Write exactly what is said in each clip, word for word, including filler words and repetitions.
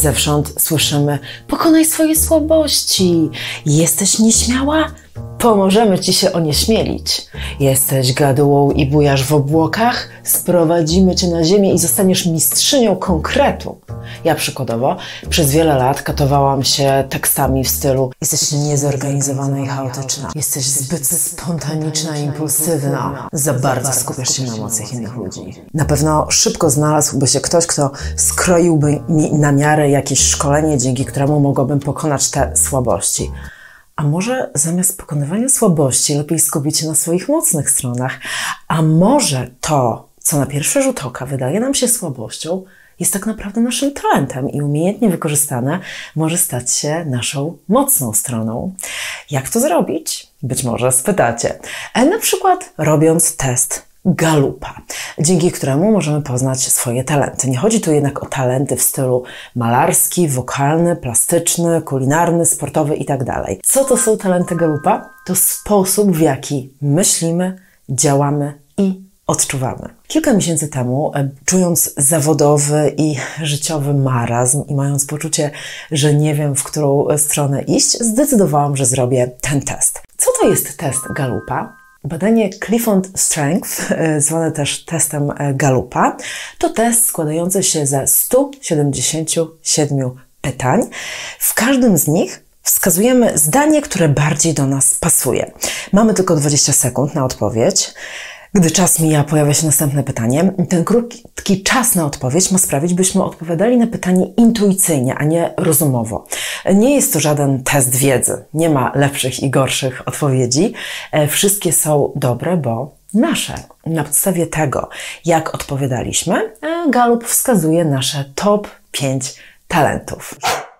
Zewsząd słyszymy: pokonaj swoje słabości. Jesteś nieśmiała? Pomożemy ci się onieśmielić. Jesteś gadułą i bujasz w obłokach? Sprowadzimy cię na ziemię i zostaniesz mistrzynią konkretu. Ja przykładowo przez wiele lat katowałam się tekstami w stylu: jesteś niezorganizowana i chaotyczna. Jesteś zbyt spontaniczna i impulsywna. Za bardzo skupiasz się na emocjach innych ludzi. Na pewno szybko znalazłby się ktoś, kto skroiłby mi na miarę jakieś szkolenie, dzięki któremu mogłabym pokonać te słabości. A może zamiast pokonywania słabości lepiej skupić się na swoich mocnych stronach? A może to, co na pierwszy rzut oka wydaje nam się słabością, jest tak naprawdę naszym talentem i umiejętnie wykorzystane może stać się naszą mocną stroną. Jak to zrobić? Być może spytacie. E, na przykład robiąc test Galupa, dzięki któremu możemy poznać swoje talenty. Nie chodzi tu jednak o talenty w stylu malarski, wokalny, plastyczny, kulinarny, sportowy itd. Co to są talenty Galupa? To sposób, w jaki myślimy, działamy i odczuwamy. Kilka miesięcy temu, czując zawodowy i życiowy marazm i mając poczucie, że nie wiem, w którą stronę iść, zdecydowałam, że zrobię ten test. Co to jest test Galupa? Badanie Clifton Strength, zwane też testem Galupa, to test składający się ze stu siedemdziesięciu siedmiu pytań. W każdym z nich wskazujemy zdanie, które bardziej do nas pasuje. Mamy tylko dwadzieścia sekund na odpowiedź. Gdy czas mija, pojawia się następne pytanie. Ten krótki czas na odpowiedź ma sprawić, byśmy odpowiadali na pytanie intuicyjnie, a nie rozumowo. Nie jest to żaden test wiedzy. Nie ma lepszych i gorszych odpowiedzi. Wszystkie są dobre, bo nasze. Na podstawie tego, jak odpowiadaliśmy, Galup wskazuje nasze top pięć talentów.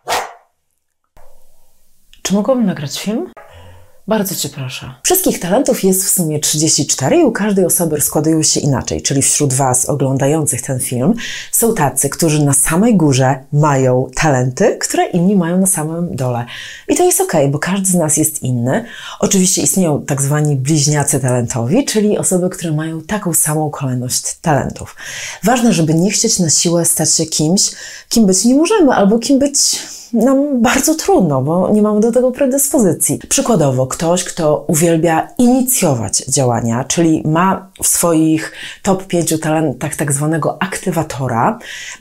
Czy mogłabym nagrać film? Bardzo Cię proszę. Wszystkich talentów jest w sumie trzydzieści cztery i u każdej osoby składają się inaczej, czyli wśród Was oglądających ten film są tacy, którzy na samej górze mają talenty, które inni mają na samym dole. I to jest okej, bo każdy z nas jest inny. Oczywiście istnieją tak zwani bliźniacy talentowi, czyli osoby, które mają taką samą kolejność talentów. Ważne, żeby nie chcieć na siłę stać się kimś, kim być nie możemy, albo kim być nam bardzo trudno, bo nie mamy do tego predyspozycji. Przykładowo, ktoś, kto uwielbia inicjować działania, czyli ma w swoich top pięciu talentach tak zwanego aktywatora,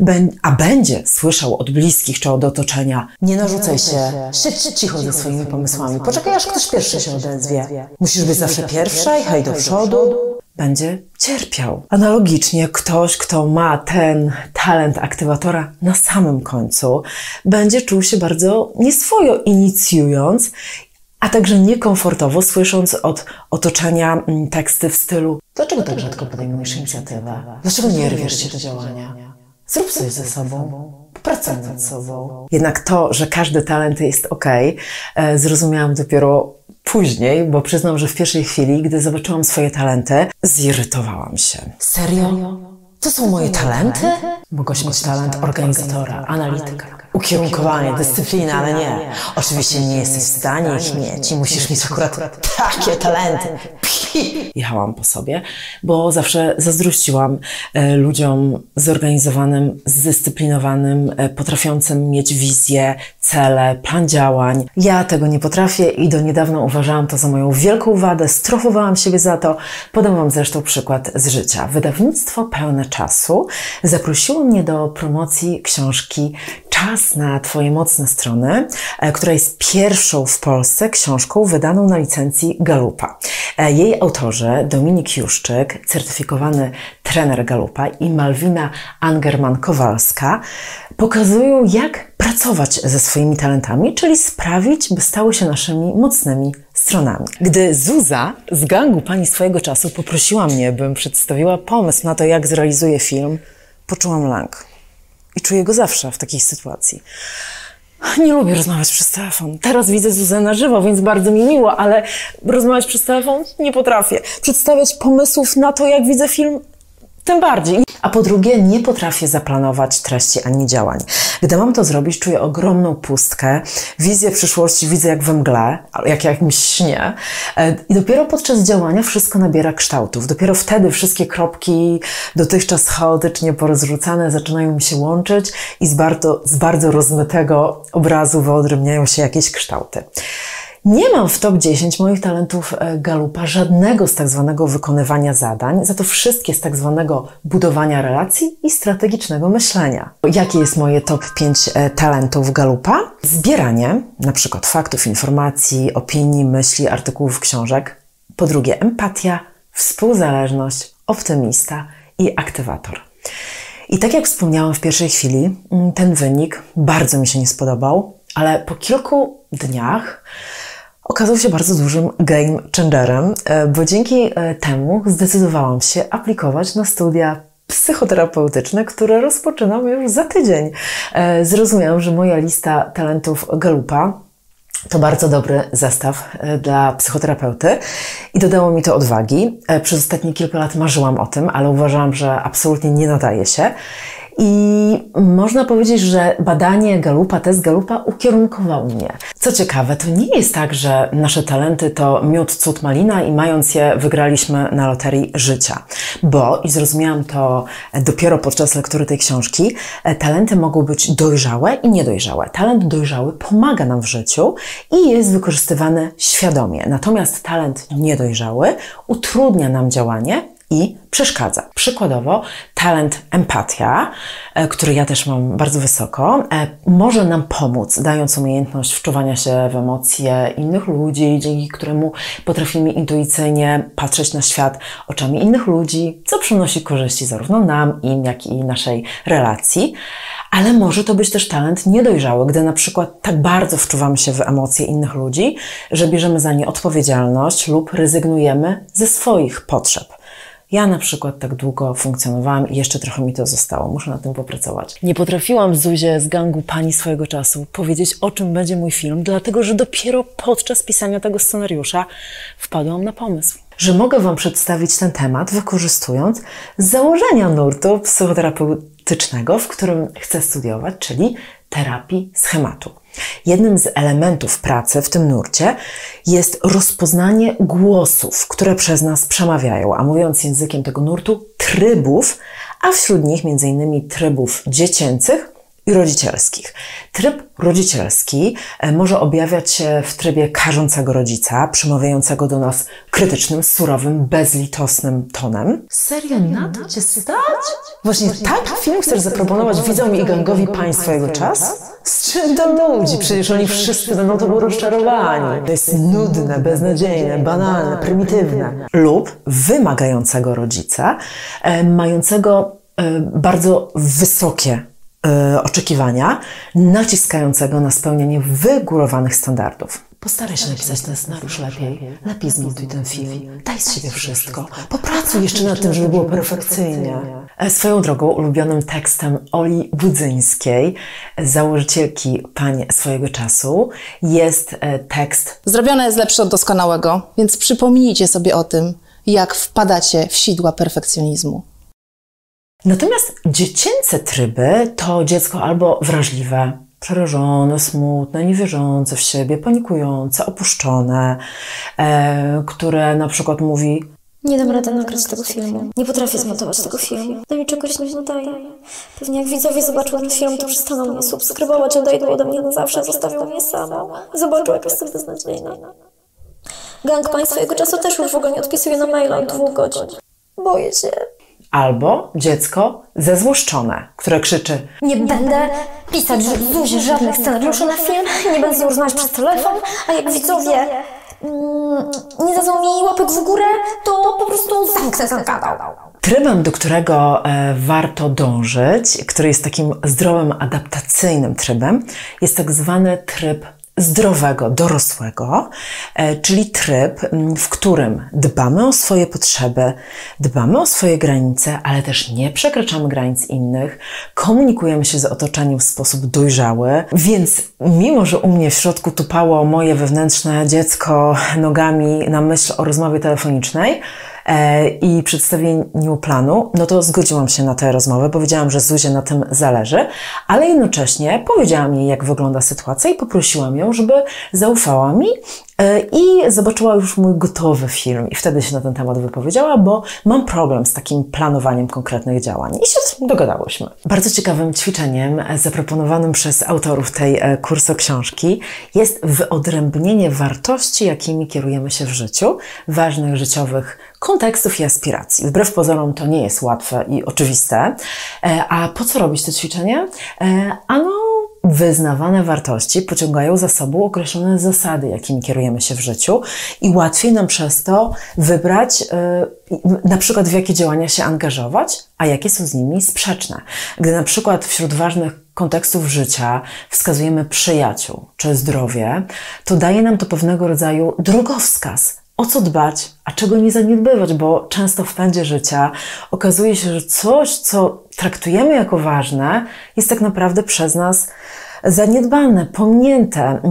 a będzie słyszał od bliskich czy od otoczenia: nie narzucaj się, siedź cicho ze swoimi pomysłami, poczekaj aż ktoś pierwszy się odezwie. Musisz być zawsze pierwsza i hej do przodu. Będzie cierpiał. Analogicznie ktoś, kto ma ten talent aktywatora na samym końcu, będzie czuł się bardzo nieswojo inicjując, a także niekomfortowo słysząc od otoczenia teksty w stylu: dlaczego tak rzadko podejmujesz inicjatywę? Dlaczego nie rwiesz się do działania? Zrób coś ze sobą. Pracuj nad sobą. Jednak to, że każdy talent jest okej, okay, zrozumiałam dopiero później, bo przyznam, że w pierwszej chwili, gdy zobaczyłam swoje talenty, zirytowałam się. Serio? To są moje talenty? Mogłaś mieć talent organizatora, analityka, ukierunkowanie, dyscypliny, ale nie. Oczywiście nie jesteś w stanie ich mieć i musisz mieć akurat takie talenty. Jechałam po sobie, bo zawsze zazdrościłam e, ludziom zorganizowanym, zdyscyplinowanym, e, potrafiącym mieć wizję, cele, plan działań. Ja tego nie potrafię i do niedawna uważałam to za moją wielką wadę, strofowałam siebie za to. Podam Wam zresztą przykład z życia. Wydawnictwo Pełne Czasu zaprosiło mnie do promocji książki Czas na Twoje mocne strony, e, która jest pierwszą w Polsce książką wydaną na licencji Galupa. E, jej autorzy Dominik Juszczyk, certyfikowany trener Galupa, i Malwina Angerman-Kowalska pokazują, jak pracować ze swoimi talentami, czyli sprawić, by stały się naszymi mocnymi stronami. Gdy Zuza z gangu Pani Swojego Czasu poprosiła mnie, bym przedstawiła pomysł na to, jak zrealizuję film, poczułam lęk. I czuję go zawsze w takiej sytuacji. Nie lubię rozmawiać przez telefon. Teraz widzę Zuzę na żywo, więc bardzo mi miło, ale rozmawiać przez telefon nie potrafię. Przedstawiać pomysłów na to, jak widzę film, tym bardziej. A po drugie, nie potrafię zaplanować treści ani działań. Gdy mam to zrobić, czuję ogromną pustkę, wizję przyszłości widzę jak we mgle, jak jakimś śnie i dopiero podczas działania wszystko nabiera kształtów. Dopiero wtedy wszystkie kropki dotychczas chaotycznie porozrzucane zaczynają mi się łączyć i z bardzo, z bardzo rozmytego obrazu wyodrębniają się jakieś kształty. Nie mam w top dziesięć moich talentów Galupa żadnego z tak zwanego wykonywania zadań, za to wszystkie z tak zwanego budowania relacji i strategicznego myślenia. Jakie jest moje top pięć talentów Galupa? Zbieranie, na przykład faktów, informacji, opinii, myśli, artykułów, książek. Po drugie, empatia, współzależność, optymista i aktywator. I tak jak wspomniałam w pierwszej chwili, ten wynik bardzo mi się nie spodobał, ale po kilku dniach okazał się bardzo dużym game changerem, bo dzięki temu zdecydowałam się aplikować na studia psychoterapeutyczne, które rozpoczynam już za tydzień. Zrozumiałam, że moja lista talentów Galupa to bardzo dobry zestaw dla psychoterapeuty i dodało mi to odwagi. Przez ostatnie kilka lat marzyłam o tym, ale uważałam, że absolutnie nie nadaje się. I można powiedzieć, że badanie Galupa, test Galupa ukierunkował mnie. Co ciekawe, to nie jest tak, że nasze talenty to miód, cud, malina i mając je wygraliśmy na loterii życia. Bo, i zrozumiałam to dopiero podczas lektury tej książki, talenty mogą być dojrzałe i niedojrzałe. Talent dojrzały pomaga nam w życiu i jest wykorzystywany świadomie. Natomiast talent niedojrzały utrudnia nam działanie i przeszkadza. Przykładowo talent empatia, który ja też mam bardzo wysoko, może nam pomóc, dając umiejętność wczuwania się w emocje innych ludzi, dzięki któremu potrafimy intuicyjnie patrzeć na świat oczami innych ludzi, co przynosi korzyści zarówno nam, im, jak i naszej relacji. Ale może to być też talent niedojrzały, gdy na przykład tak bardzo wczuwamy się w emocje innych ludzi, że bierzemy za nie odpowiedzialność lub rezygnujemy ze swoich potrzeb. Ja na przykład tak długo funkcjonowałam i jeszcze trochę mi to zostało. Muszę nad tym popracować. Nie potrafiłam Zuzie z gangu Pani swojego czasu powiedzieć, o czym będzie mój film, dlatego że dopiero podczas pisania tego scenariusza wpadłam na pomysł, że mogę Wam przedstawić ten temat, wykorzystując założenia nurtu psychoterapeutycznego, w którym chcę studiować, czyli terapii schematu. Jednym z elementów pracy w tym nurcie jest rozpoznanie głosów, które przez nas przemawiają, a mówiąc językiem tego nurtu, trybów, a wśród nich między innymi trybów dziecięcych i rodzicielskich. Tryb rodzicielski może objawiać się w trybie karzącego rodzica, przemawiającego do nas krytycznym, surowym, bezlitosnym tonem. Serio, na to Cię stać? Właśnie taki film chcesz zaproponować widzom i gangowi Pań swojego czasu? Z czym to nudzi? Przecież oni wszyscy będą tobą rozczarowani. To jest nudne, beznadziejne, banalne, prymitywne. Lub wymagającego rodzica, e, mającego e, bardzo wysokie e, oczekiwania, naciskającego na spełnienie wygórowanych standardów. Postaraj się napisać ten scenariusz lepiej. Lepiej zmontuj ten film. Daj z siebie wszystko. Popracuj jeszcze nad tym, żeby było perfekcyjnie. Swoją drogą ulubionym tekstem Oli Budzyńskiej, założycielki Pań swojego czasu, jest tekst: Zrobione jest lepsze od doskonałego, więc przypomnijcie sobie o tym, jak wpadacie w sidła perfekcjonizmu. Natomiast dziecięce tryby to dziecko albo wrażliwe, przerażone, smutne, niewierzące w siebie, panikujące, opuszczone, e, które na przykład mówi: nie dam rady nagrać tego filmu. Nie potrafię zmontować tego filmu. Do niczego się nie nadaje. Pewnie jak widzowie zobaczą ten film, to przestaną mnie subskrybować, odejdą ode mnie na zawsze, zostawią mnie samą. Zobaczą, jak jestem beznadziejna. Gang Pań swojego czasu też już w ogóle nie odpisuje na maila od dwóch godzin. Boję się. Albo dziecko zezłoszczone, które krzyczy: nie będę pisać Zuzie żadnych scenariuszy na film, nie będę z nią rozmawiać przez telefon, a jak widzowie mm, nie dadzą mi łapek w górę, to po prostu zamknę ten kanał. Trybem, do którego e, warto dążyć, który jest takim zdrowym, adaptacyjnym trybem, jest tak zwany tryb zdrowego, dorosłego, e, czyli tryb, w którym dbamy o swoje potrzeby, dbamy o swoje granice, ale też nie przekraczamy granic innych, komunikujemy się z otoczeniem w sposób dojrzały, więc mimo, że u mnie w środku tupało moje wewnętrzne dziecko nogami na myśl o rozmowie telefonicznej, e, i przedstawieniu planu, no to zgodziłam się na tę rozmowę, powiedziałam, że Zuzie na tym zależy, ale jednocześnie powiedziałam jej, jak wygląda sytuacja i poprosiłam ją, żeby zaufała mi i zobaczyła już mój gotowy film i wtedy się na ten temat wypowiedziała, bo mam problem z takim planowaniem konkretnych działań i się dogadałyśmy. Bardzo ciekawym ćwiczeniem zaproponowanym przez autorów tej kursu książki jest wyodrębnienie wartości, jakimi kierujemy się w życiu, ważnych życiowych kontekstów i aspiracji. Wbrew pozorom to nie jest łatwe i oczywiste. A po co robić to ćwiczenie? Ano, wyznawane wartości pociągają za sobą określone zasady, jakimi kierujemy się w życiu i łatwiej nam przez to wybrać yy, na przykład w jakie działania się angażować, a jakie są z nimi sprzeczne. Gdy na przykład wśród ważnych kontekstów życia wskazujemy przyjaciół czy zdrowie, to daje nam to pewnego rodzaju drogowskaz, o co dbać, a czego nie zaniedbywać, bo często w pędzie życia okazuje się, że coś, co traktujemy jako ważne, jest tak naprawdę przez nas zaniedbane, pominięte.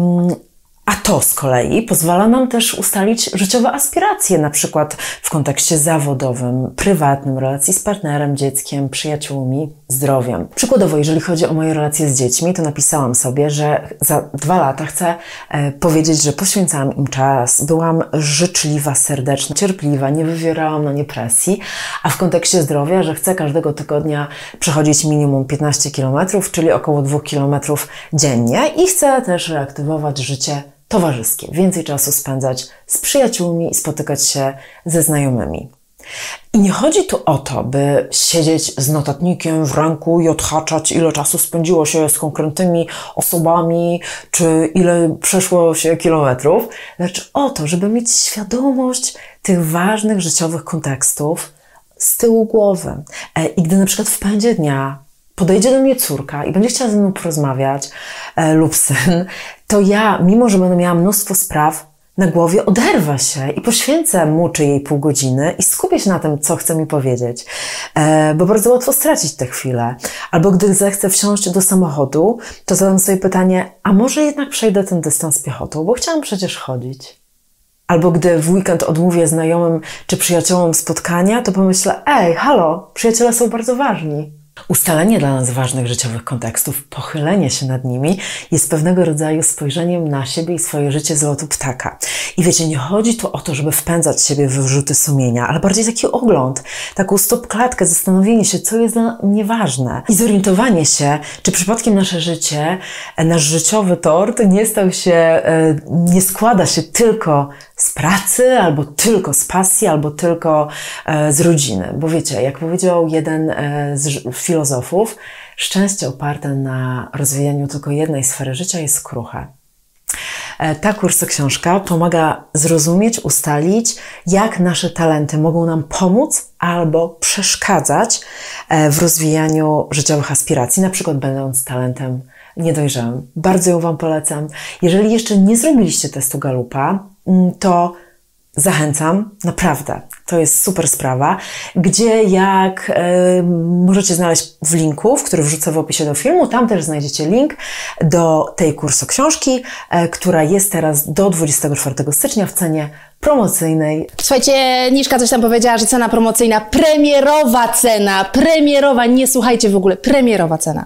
A to z kolei pozwala nam też ustalić życiowe aspiracje, na przykład w kontekście zawodowym, prywatnym, relacji z partnerem, dzieckiem, przyjaciółmi, zdrowiem. Przykładowo, jeżeli chodzi o moje relacje z dziećmi, to napisałam sobie, że za dwa lata chcę e, powiedzieć, że poświęcałam im czas, byłam życzliwa, serdeczna, cierpliwa, nie wywierałam na nie presji, a w kontekście zdrowia, że chcę każdego tygodnia przechodzić minimum piętnaście kilometrów, czyli około dwóch kilometrów dziennie i chcę też reaktywować życie towarzyskie, więcej czasu spędzać z przyjaciółmi i spotykać się ze znajomymi. I nie chodzi tu o to, by siedzieć z notatnikiem w ręku i odhaczać, ile czasu spędziło się z konkretnymi osobami, czy ile przeszło się kilometrów, lecz o to, żeby mieć świadomość tych ważnych życiowych kontekstów z tyłu głowy. I gdy na przykład w pędzie dnia podejdzie do mnie córka i będzie chciała ze mną porozmawiać e, lub syn, to ja, mimo że będę miała mnóstwo spraw na głowie, oderwę się i poświęcę mu czy jej pół godziny i skupię się na tym, co chce mi powiedzieć, e, bo bardzo łatwo stracić tę chwilę. Albo gdy zechcę wsiąść do samochodu, to zadam sobie pytanie, a może jednak przejdę ten dystans piechotą, bo chciałam przecież chodzić. Albo gdy w weekend odmówię znajomym czy przyjaciołom spotkania, to pomyślę, ej, halo, przyjaciele są bardzo ważni. Ustalenie dla nas ważnych życiowych kontekstów, pochylenie się nad nimi jest pewnego rodzaju spojrzeniem na siebie i swoje życie z lotu ptaka. I wiecie, nie chodzi tu o to, żeby wpędzać siebie w wyrzuty sumienia, ale bardziej taki ogląd, taką stop-klatkę, zastanowienie się, co jest dla mnie ważne i zorientowanie się, czy przypadkiem nasze życie, nasz życiowy tort nie stał się, nie składa się tylko z pracy, albo tylko z pasji, albo tylko e, z rodziny. Bo wiecie, jak powiedział jeden e, z filozofów, szczęście oparte na rozwijaniu tylko jednej sfery życia jest kruche. E, ta kursoksiążka pomaga zrozumieć, ustalić, jak nasze talenty mogą nam pomóc albo przeszkadzać e, w rozwijaniu życiowych aspiracji, na przykład będąc talentem niedojrzałym. Bardzo ją Wam polecam. Jeżeli jeszcze nie zrobiliście testu Galupa, to zachęcam, naprawdę, to jest super sprawa, gdzie jak y, możecie znaleźć w linku, w który wrzucę w opisie do filmu, tam też znajdziecie link do tej kursoksiążki, y, która jest teraz do dwudziestego czwartego stycznia w cenie promocyjnej. Słuchajcie, Niszka coś tam powiedziała, że cena promocyjna, premierowa cena, premierowa, nie słuchajcie w ogóle, premierowa cena.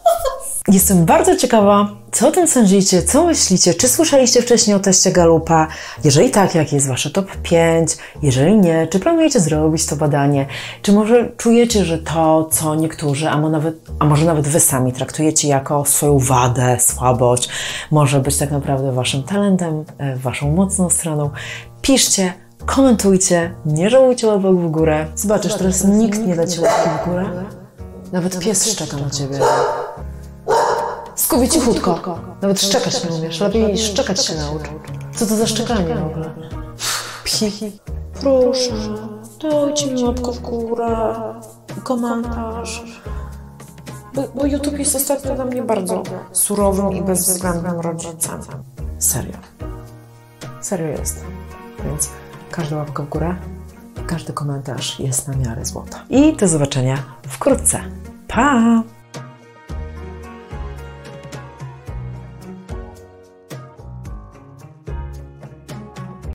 Jestem bardzo ciekawa, co o tym sądzicie, co myślicie, czy słyszeliście wcześniej o teście Galupa? Jeżeli tak, jakie jest Wasze top pięć? Jeżeli nie, czy planujecie zrobić to badanie? Czy może czujecie, że to, co niektórzy, a, mo nawet, a może nawet Wy sami traktujecie jako swoją wadę, słabość, może być tak naprawdę Waszym talentem, Waszą mocną stroną? Piszcie, komentujcie, nie żałujcie łapek w górę. Zobaczysz, teraz nikt nie da Ci łapki w górę. Nawet pies szczeka na Ciebie. Skubię cichutko. Nawet szczekać nie umiesz. Lepiej szczekać się naucz. Co to za szczekanie w ogóle? Psi. Proszę, dajcie mi łapkę w górę. Komentarz. Bo, bo YouTube jest ostatnio dla mnie bardzo surowym i bezwzględnym rodzicem. Serio. Serio jest. Więc każda łapka w górę, każdy komentarz jest na miarę złota. I do zobaczenia wkrótce. Pa!